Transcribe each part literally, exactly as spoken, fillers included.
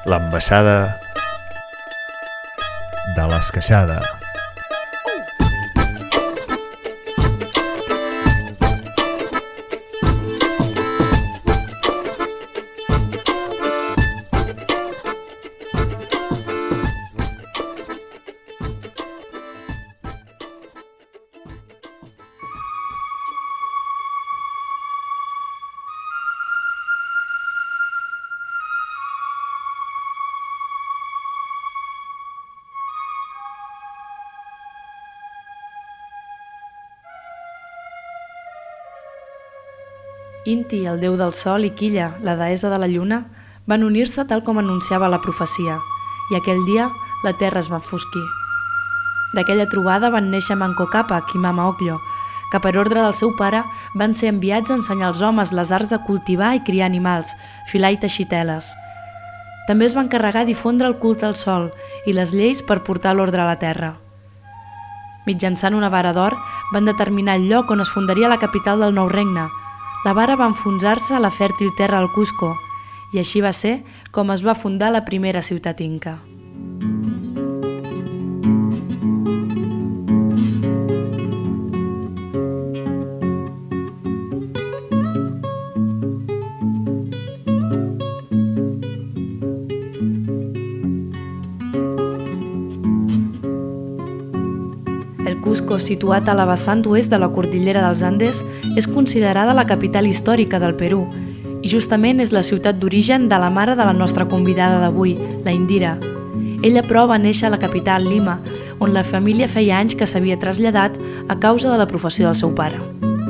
l'ambaixada de l'Esqueixada. Inti, el déu del sol, i Quilla, la deessa de la lluna, van unir-se tal com anunciava la profecia, i aquell dia la terra es va enfosquir. D'aquella trobada van néixer Manco Cápac i Mama Ocllo, que per ordre del seu pare van ser enviats a ensenyar als homes les arts de cultivar i criar animals, filar i teixir teles. També es van encarregar de difondre el culte al sol i les lleis per portar l'ordre a la terra. Mitjançant una vara d'or van determinar el lloc on es fundaria la capital del nou regne. La vara va enfonsar-se a la fèrtil terra del Cusco, i així va ser com es va fundar la primera ciutat inca. Cusco, situat a la vessant oest de la cordillera dels Andes, és considerada la capital històrica del Perú i justament és la ciutat d'origen de la mare de la nostra convidada d'avui, la Indira. Ella però va néixer a la capital, Lima, on la família feia anys que s'havia traslladat a causa de la professió del seu pare.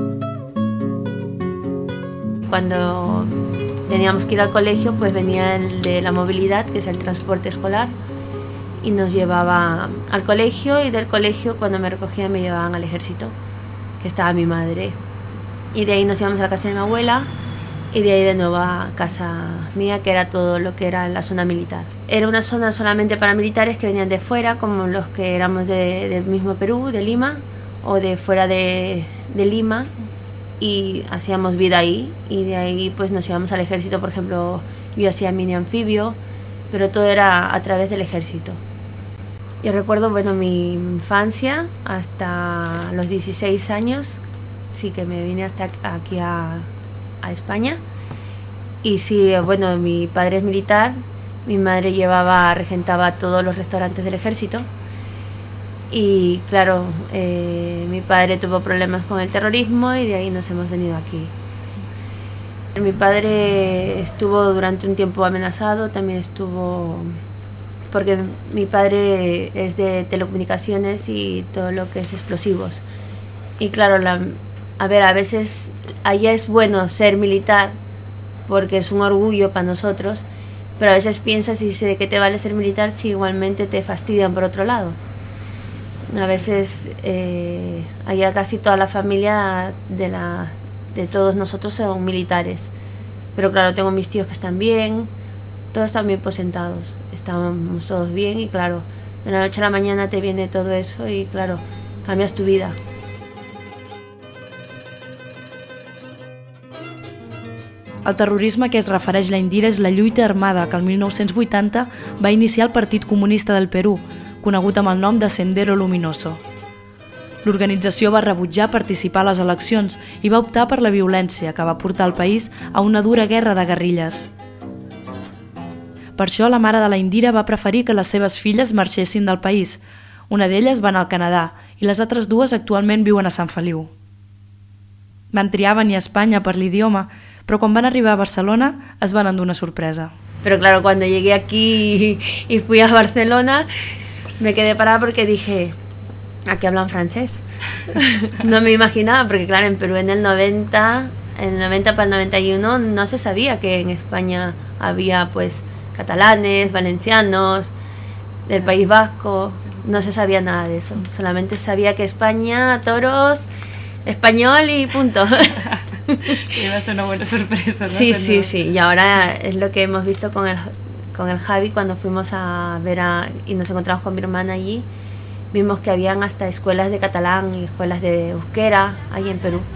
Cuando teníamos que ir al colegio, pues venía el de la movilidad, que es el transporte escolar, y nos llevaba al colegio, y del colegio cuando me recogían me llevaban al ejército, que estaba mi madre, y de ahí nos íbamos a la casa de mi abuela y de ahí de nuevo a casa mía, que era todo lo que era la zona militar. Era una zona solamente para militares que venían de fuera, como los que éramos de, del mismo Perú, de Lima, o de fuera de, de Lima, y hacíamos vida ahí, y de ahí pues nos íbamos al ejército. Por ejemplo, yo hacía mini anfibio, pero todo era a través del ejército. Yo recuerdo, bueno, mi infancia hasta los dieciséis años, sí que me vine hasta aquí a, a España. Y sí, bueno, mi padre es militar, mi madre llevaba, regentaba todos los restaurantes del ejército. Y claro, eh, mi padre tuvo problemas con el terrorismo y de ahí nos hemos venido aquí. Mi padre estuvo durante un tiempo amenazado, también estuvo... porque mi padre es de telecomunicaciones y todo lo que es explosivos. Y claro, la, a ver, a veces allá es bueno ser militar porque es un orgullo para nosotros, pero a veces piensas y dices, ¿de qué te vale ser militar si igualmente te fastidian por otro lado? A veces eh, allá casi toda la familia de, la, de todos nosotros son militares, pero claro, tengo mis tíos que están bien, todos están bien posentados, estábamos todos bien y claro, de la noche a la mañana te viene todo eso y claro, cambias tu vida. El terrorisme a què es refereix la Indira és la lluita armada que el mil nou-cents vuitanta va iniciar el Partit Comunista del Perú, conegut amb el nom de Sendero Luminoso. L'organització va rebutjar participar a les eleccions i va optar per la violència que va portar el país a una dura guerra de guerrilles. Per això la mare de la Indira va preferir que les seves filles marxessin del país. Una d'elles va anar al Canadà i les altres dues actualment viuen a Sant Feliu. Van triar venir a Espanya per l'idioma, però quan van arribar a Barcelona es van endur una sorpresa. Pero claro, cuando llegué aquí y fui a Barcelona, me quedé parada porque dije, ¿aquí hablan francés? No me imaginaba, porque claro, en Perú en el noventa, en el noventa para el noventa y uno no se sabía que en España había pues catalanes, valencianos, del País Vasco, no se sabía nada de eso, solamente sabía que España, toros, español y punto. Llevaste una buena sorpresa, ¿no? Sí, sí, sí, y ahora es lo que hemos visto con el, con el Javi cuando fuimos a ver a, y nos encontramos con mi hermana allí, vimos que habían hasta escuelas de catalán y escuelas de euskera ahí en Perú.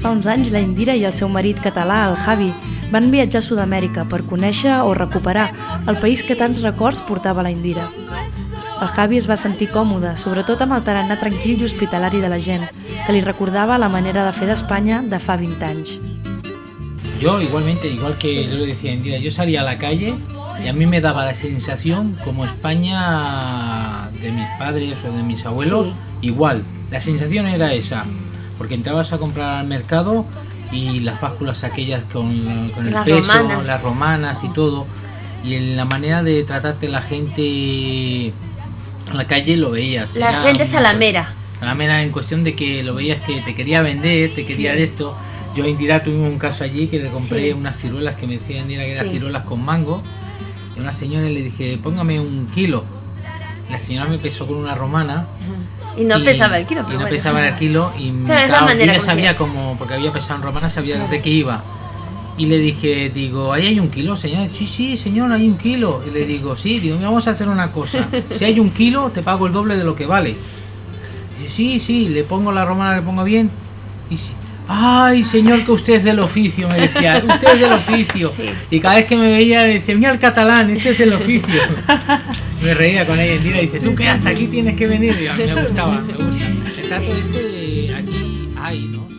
Fa uns anys, la Indira i el seu marit català, el Javi, van viatjar a Sud-amèrica per conèixer o recuperar el país que tants records portava la Indira. El Javi es va sentir còmode, sobretot amb el tarannà tranquil i hospitalari de la gent, que li recordava la manera de fer d'Espanya de fa vint anys. Yo igualmente, igual que yo lo decía Indira, yo salía a la calle y a mí me daba la sensación como España de mis padres o de mis abuelos, sí. Igual, la sensación era esa, porque entrabas a comprar al mercado y las básculas aquellas con, con el las peso, romanas. las romanas y todo, y en la manera de tratarte la gente en la calle lo veías. La era gente salamera. Salamera en cuestión de que lo veías que te quería vender, te quería sí. de esto. Yo a Indira tuvimos un caso allí que le compré sí. unas ciruelas que me decía Indira que eran sí. ciruelas con mango. Y a una señora le dije, póngame un kilo. La señora me pesó con una romana. Y no y, pesaba el kilo. Pero y no bueno. pesaba el kilo. Y claro, claro, manera ella sabía como, porque había pesado en romana, sabía claro. de qué iba. Y le dije, digo, ¿ahí hay un kilo, señora? Sí, sí, señor, hay un kilo. Y le digo, sí, digo, vamos a hacer una cosa. Si hay un kilo, te pago el doble de lo que vale. Y dice, sí, sí, le pongo la romana, le pongo bien. Y dice, ay, señor, que usted es del oficio, me decía, usted es del oficio. Sí. Y cada vez que me veía, me decía, mira el catalán, este es del oficio. Me reía con ella en Indira y dice, tú que hasta aquí tienes que venir. Y a mí me gustaba, me gusta. El trato este de aquí hay, ¿no?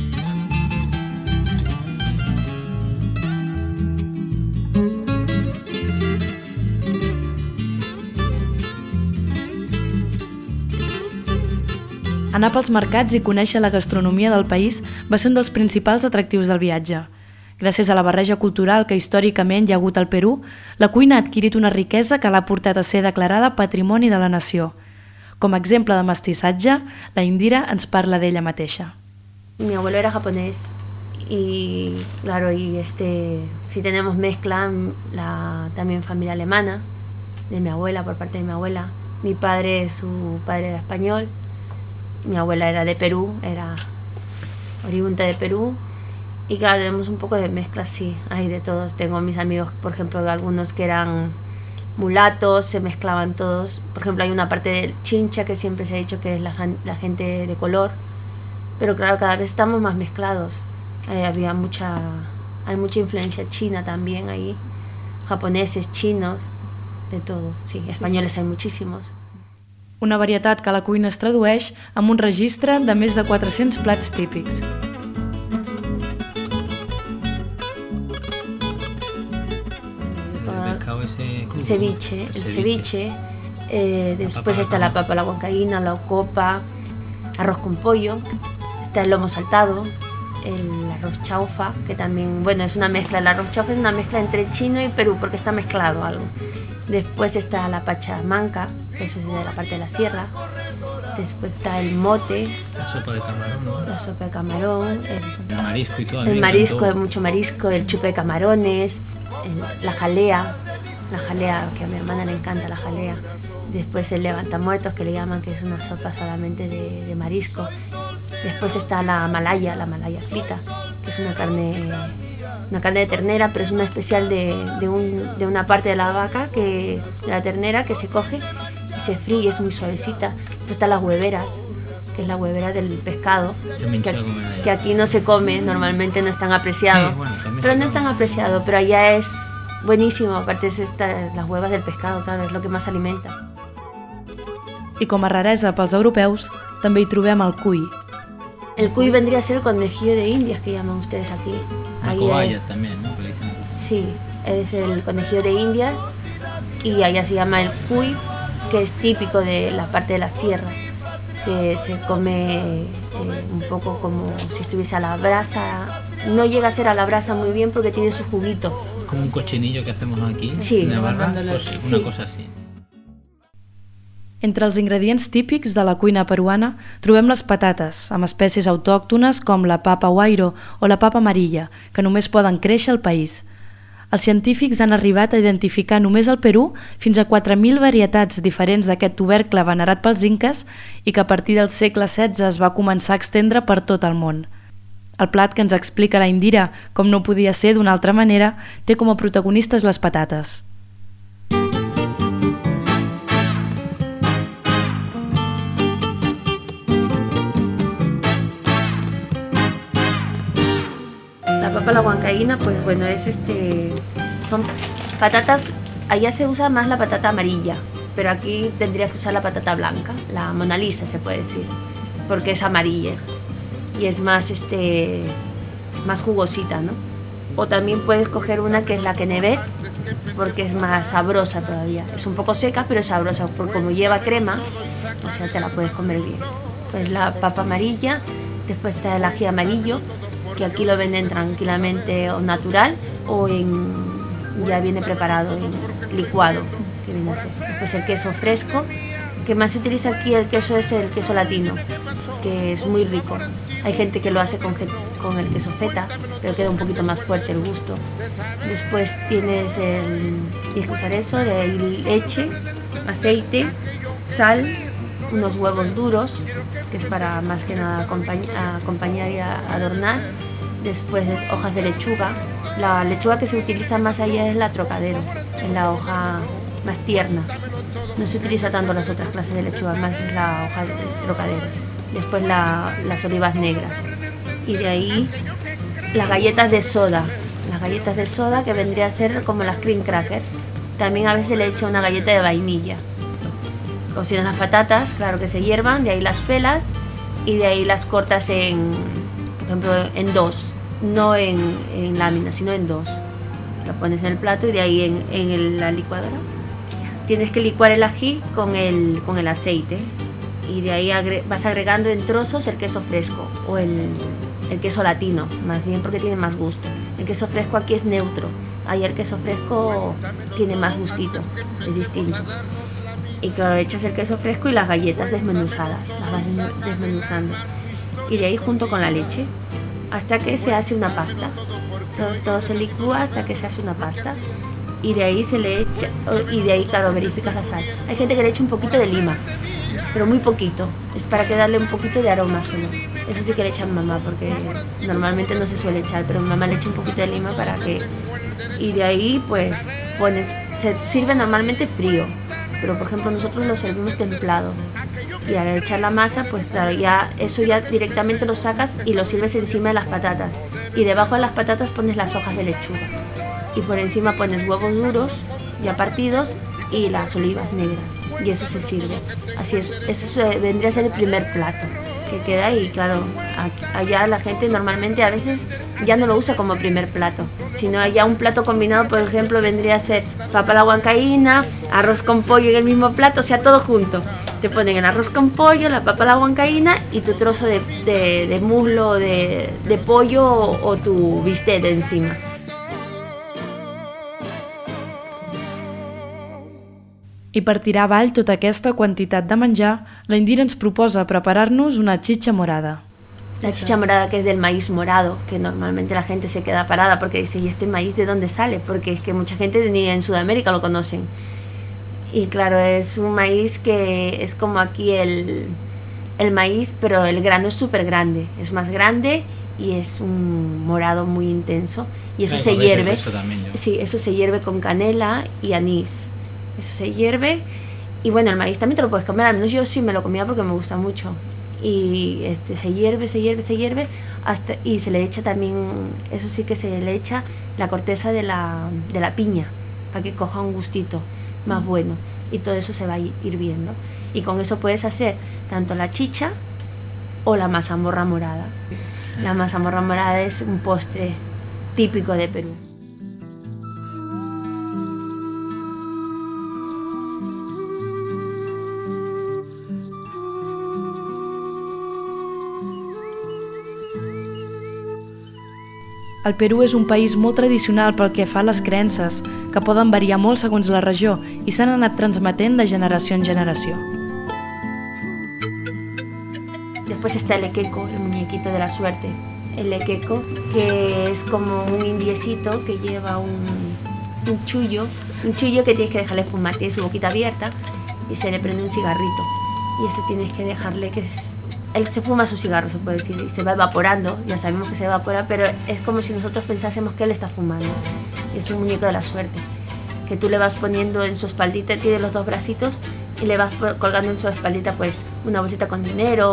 Anar pels mercats i conèixer la gastronomia del país va ser un dels principals atractius del viatge. Gràcies a la barreja cultural que històricament hi ha hagut al Perú, la cuina ha adquirit una riquesa que l'ha portat a ser declarada Patrimoni de la Nació. Com a exemple de mestissatge, la Indira ens parla d'ella mateixa. Mi abuelo era japonés y claro, y este, sí tenemos mezcla, la, también familia alemana, de mi abuela, por parte de mi abuela. Mi padre, su padre era español. Mi abuela era de Perú, era oriunda de Perú. Y claro, tenemos un poco de mezcla, sí, hay de todos. Tengo mis amigos, por ejemplo, algunos que eran mulatos, se mezclaban todos. Por ejemplo, hay una parte del Chincha que siempre se ha dicho que es la, la gente de color. Pero claro, cada vez estamos más mezclados. Eh, había mucha, hay mucha influencia china también ahí. Japoneses, chinos, de todo. Sí, españoles hay muchísimos. Una varietat que la cuina es tradueix amb un registre de més de quatre-cents plats típics. El ceviche, el ceviche, eh, después está la papa a la huancaína, la ocopa, arroz con pollo, está el lomo saltado, el arroz chaufa, que también, bueno, es una mezcla, el arroz chaufa es una mezcla entre chino y Perú, porque está mezclado algo. Después está la pachamanca, eso es de la parte de la sierra. Después está el mote. La sopa de camarón, ¿no? La sopa de camarón. El, el marisco y todo. El marisco, mucho marisco, el chupe de camarones, el, la jalea. La jalea, que a mi hermana le encanta la jalea. Después el levantamuertos, que le llaman, que es una sopa solamente de, de marisco. Después está la malaya, la malaya frita, que es una carne... una carne de ternera, pero es una especial de, de, un, de una parte de la vaca, que, de la ternera, que se coge y se fríe y es muy suavecita. Después están las hueveras, que es la huevera del pescado, que, que aquí no se come, normalmente no es tan apreciado, sí, bueno, pero no es tan apreciado, pero allá es buenísimo, aparte es esta, las huevas del pescado, claro, es lo que más alimenta. I com a raresa pels europeus, també hi trobem el cuy. El cuy vendría a ser el conejillo de Indias, que llaman ustedes aquí. La cobaya también, ¿no? Sí, es el conejillo de Indias y allá se llama el cuy, que es típico de la parte de la sierra, que se come eh, un poco como si estuviese a la brasa. No llega a ser a la brasa muy bien porque tiene su juguito. Como un cochinillo que hacemos aquí, sí, en Navarra, pues sí, una sí. cosa así. Entre els ingredients típics de la cuina peruana trobem les patates, amb espècies autòctones com la papa huayro o la papa amarilla, que només poden créixer al país. Els científics han arribat a identificar només al Perú fins a quatre mil varietats diferents d'aquest tubercle venerat pels inques i que a partir del segle setze es va començar a extendre per tot el món. El plat que ens explica la Indira, com no podia ser d'una altra manera, té com a protagonistes les patates. La papa a la huancaína, pues bueno, es este, son patatas, allá se usa más la patata amarilla, pero aquí tendrías que usar la patata blanca, la Mona Lisa se puede decir, porque es amarilla y es más, este, más jugosita, ¿no? O también puedes coger una que es la Kennebec, porque es más sabrosa todavía. Es un poco seca, pero es sabrosa, porque como lleva crema, o sea, te la puedes comer bien. Pues la papa amarilla, después está el ají amarillo, que aquí lo venden tranquilamente o natural o en, ya viene preparado, en licuado, que viene a ser. Después el queso fresco, que más se utiliza aquí el queso es el queso latino, que es muy rico. Hay gente que lo hace con, con el queso feta, pero queda un poquito más fuerte el gusto. Después tienes el, tienes que usar eso, de leche, aceite, sal, unos huevos duros, que es para más que nada acompañ acompañar y adornar. Después hojas de lechuga. La lechuga que se utiliza más allá es la trocadero, es la hoja más tierna. No se utiliza tanto las otras clases de lechuga, más es la hoja de trocadero. Después la, las olivas negras. Y de ahí las galletas de soda. Las galletas de soda que vendría a ser como las cream crackers. También a veces le echo una galleta de vainilla. Cocinas las patatas, claro que se hiervan, de ahí las pelas y de ahí las cortas en, por ejemplo, en dos. No en, en láminas, sino en dos. Lo pones en el plato y de ahí en, en el, la licuadora. Tienes que licuar el ají con el, con el aceite. Y de ahí agre vas agregando en trozos el queso fresco o el, el queso latino, más bien porque tiene más gusto. El queso fresco aquí es neutro, ahí el queso fresco tiene más gustito, es distinto. Y claro, echas el queso fresco y las galletas desmenuzadas, las vas desmenuzando. Y de ahí junto con la leche, hasta que se hace una pasta. Todo, todo se licúa hasta que se hace una pasta. Y de ahí se le echa, y de ahí claro, verificas la sal. Hay gente que le echa un poquito de lima, pero muy poquito, es para que darle un poquito de aroma solo. Eso sí que le echan mamá, porque normalmente no se suele echar, pero mamá le echa un poquito de lima para que... Y de ahí pues pones, se sirve normalmente frío, pero por ejemplo nosotros lo servimos templado. Y al echar la masa, pues claro, ya eso ya directamente lo sacas y lo sirves encima de las patatas. Y debajo de las patatas pones las hojas de lechuga. Y por encima pones huevos duros ya partidos y las olivas negras. Y eso se sirve. Así es, eso vendría a ser el primer plato que queda y claro, allá la gente normalmente a veces ya no lo usa como primer plato, sino allá un plato combinado, por ejemplo, vendría a ser papa a la huancaína, arroz con pollo en el mismo plato, o sea, todo junto. Te ponen el arroz con pollo, la papa a la huancaína y tu trozo de, de, de muslo de, de pollo o, o tu bistec de encima. I per tirar avall tota aquesta quantitat de menjar, la Indira ens proposa preparar-nos una chicha morada. La chicha morada, que es del maíz morado, que normalmente la gente se queda parada porque dice, ¿y este maíz de dónde sale? Porque es que mucha gente ni en Sudamérica lo conocen. Y claro, es un maíz que es como aquí el, el maíz, pero el grano es súper grande, es más grande y es un morado muy intenso. Y eso se hierve, eso también, sí, eso se hierve con canela y anís. Eso se hierve y bueno, el maíz también te lo puedes comer, al menos yo sí me lo comía porque me gusta mucho. Y este, se hierve, se hierve, se hierve hasta, y se le echa también, eso sí que se le echa la corteza de la, de la piña para que coja un gustito más mm. bueno. Y todo eso se va hirviendo. Y con eso puedes hacer tanto la chicha o la mazamorra morada. La mazamorra morada es un postre típico de Perú. El Perú és un país molt tradicional pel que fa a les creences, que poden variar molt segons la regió i s'han anat transmetent de generació en generació. Después está el equeco, el muñequito de la suerte. El equeco, que es como un indiecito que lleva un, un chullo, un chullo que tienes que dejarle fumar, tiene su boquita abierta y se le prende un cigarrito. Y eso tienes que dejarle que... Él se fuma su cigarro, se puede decir, y se va evaporando, ya sabemos que se evapora, pero es como si nosotros pensásemos que él está fumando. Es un muñeco de la suerte, que tú le vas poniendo en su espaldita, tiene los dos bracitos, y le vas colgando en su espaldita pues una bolsita con dinero,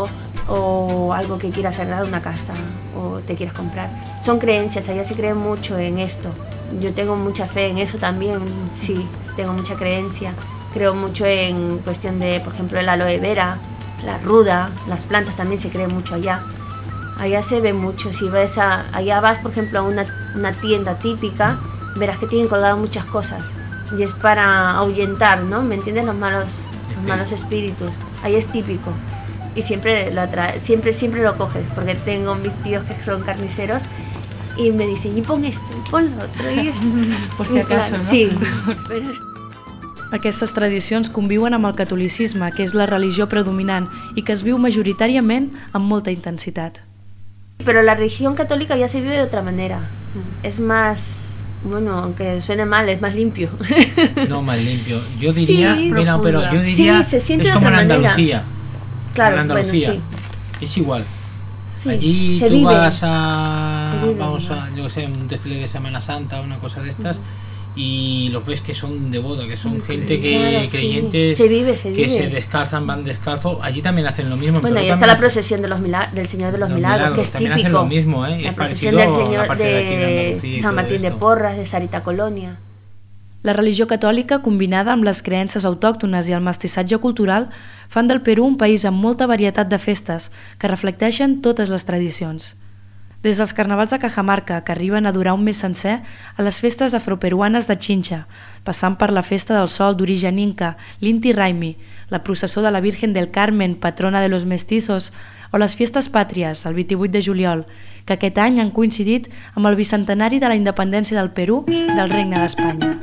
o algo que quieras arreglar, una casa o te quieras comprar. Son creencias, allá se cree mucho en esto. Yo tengo mucha fe en eso también, sí, tengo mucha creencia. Creo mucho en cuestión de, por ejemplo, el aloe vera, la ruda, las plantas también se cree mucho allá. Allá se ve mucho, si vas a, allá vas, por ejemplo, a una, una tienda típica, verás que tienen colgadas muchas cosas. Y es para ahuyentar, ¿no? ¿Me entiendes? Los malos, los malos espíritus. Ahí es típico. Y siempre lo atra- siempre, siempre lo coges, porque tengo mis tíos que son carniceros y me dicen, y pon esto, y pon lo otro, y esto. Por si acaso, no? Sí. Aquestes tradicions conviuen amb el catolicisme, que és la religió predominant i que es viu majoritàriament amb molta intensitat. Pero la religión católica ya se vive de otra manera. Es más... Bueno, aunque suene mal, es más limpio. No, más limpio. Yo diría, Sí, mira, pero profunda. yo diría, Sí, se siente es de como en otra manera. Andalucía. Claro, en Andalucía. bueno, Es igual. Sí, Allí se tú vive. vas a, Se vive vamos a, más. yo qué sé, un desfile de Semana Santa, una cosa de estas, y los ves que son de boda, que son gente que Claro, sí. creyentes Se vive, se que vive. se descalzan, van descalzos. Allí también hacen lo mismo. en Bueno, Perú y está también la hacen- procesión de los milagros, del Señor de los, Los Milagros, milagros, que es también típico. hacen lo mismo, ¿eh? La Es procesión parecido del a la Señor parte de aquí de de, Andalucía y San todo Martín de esto. Porras, de Sarita Colonia. La religió catòlica, combinada amb les creences autòctones i el mestissatge cultural, fan del Perú un país amb molta varietat de festes que reflecteixen totes les tradicions. Des dels carnavals de Cajamarca, que arriben a durar un mes sencer, a les festes afroperuanes de Chincha, passant per la festa del sol d'origen inca, l'Inti Raymi, la processó de la Virgen del Carmen, patrona de los mestizos, o les fiestes pàtries, el vint-i-vuit de juliol, que aquest any han coincidit amb el bicentenari de la independència del Perú del Regne d'Espanya.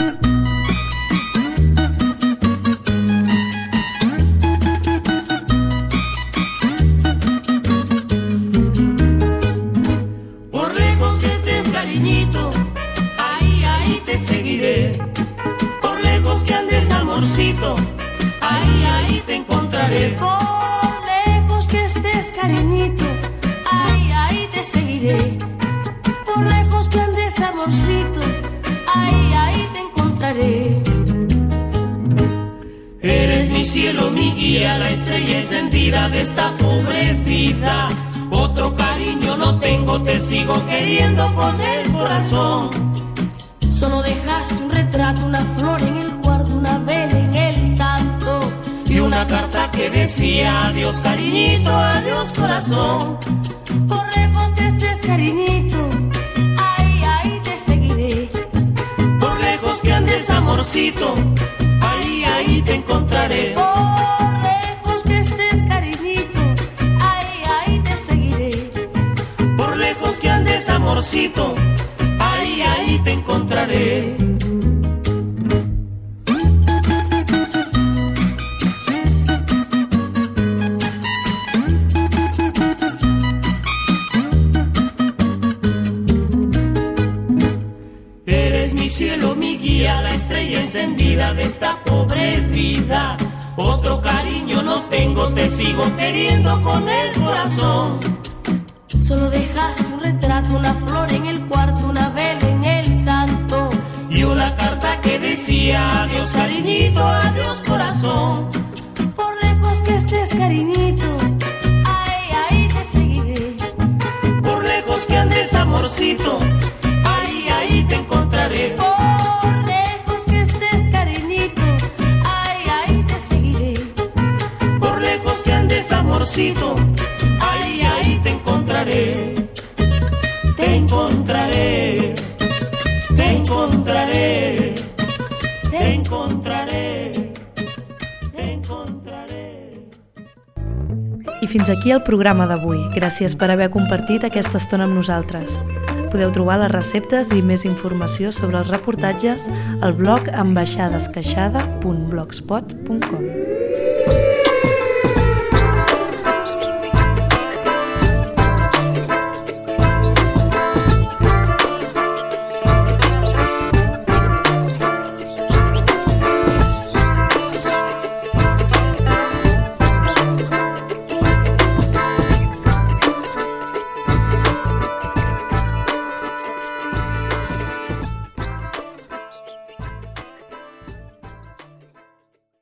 Por lejos que estés, cariñito, ahí, ahí te seguiré. Por lejos que andes, amorcito, ahí, ahí te encontraré. Por lejos que estés, cariñito, ahí, ahí te seguiré. Por lejos que andes, amorcito, ahí, ahí te encontraré. Eres mi cielo, mi guía, la estrella encendida de esta pobre vida. Otro cariño no tengo, te sigo queriendo con el corazón. Solo dejaste un retrato, una flor en el cuarto, una vela en el santo. Y una carta que decía adiós cariñito, adiós corazón. Por lejos que estés, cariñito, ahí, ahí te seguiré. Por lejos que andes, amorcito, ahí, ahí te encontraré. Por lejos que estés, cariñito, ahí, ahí te seguiré. Por lejos que andes, amorcito, ahí, ahí te encontraré. Eres mi cielo, mi guía, la estrella encendida de esta pobre vida. Otro cariño no tengo, te sigo queriendo con el corazón. Solo dejaste un retrato, una flor en el cuarto, una vela en el santo. Y una carta que decía adiós cariñito, adiós corazón. Por lejos que estés, cariñito, ahí, ahí te seguiré. Por lejos que andes, amorcito, ahí, ahí te encontraré. Por lejos que estés, cariñito, ahí, ahí te seguiré. Por lejos que andes, amorcito, ahí, ahí te encontraré. Te encontraré, te encontraré, te encontraré, te encontraré. I fins aquí el programa d'avui. Gràcies per haver compartit aquesta estona amb nosaltres. Podeu trobar les receptes i més informació sobre els reportatges al blog ambaixadesqueixada punt blogspot punt com.